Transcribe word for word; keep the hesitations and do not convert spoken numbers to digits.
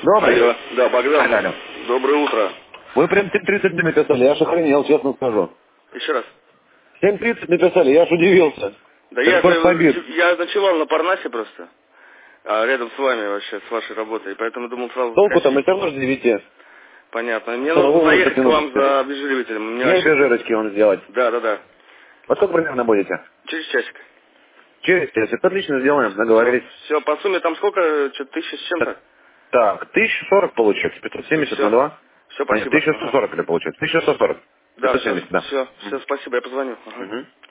Добрый. Алло, да, Богдан. Алло. Доброе утро. Вы прям семь тридцать написали, я аж охренел, честно скажу. Еще раз. семь тридцать написали, я аж удивился. Да Это я, просто побед. же- я ночевал на Парнасе просто, а рядом с вами вообще, с вашей работой, поэтому думал сразу Толку-то мы скачать. все равно с девяти. Понятно. Мне Что, нужно вы заехать к вам потянулись? за обезжиривателем. У меня Мне вообще... жирочки он сделать. Да, да, да. Во сколько примерно будете? Через часик. Через часик. Отлично сделаем, Все, договорились. все, по сумме там сколько? Что-то тысяча с чем-то? Так, тысяча сорок получается, пятьсот семьдесят на Все. два. Все, А нет, спасибо. тысяча сто Ага. сорок или получается? тысяча сто сорок. Да, пятьсот все, семьдесят, да. все, все, спасибо, я позвоню. Ага. Угу.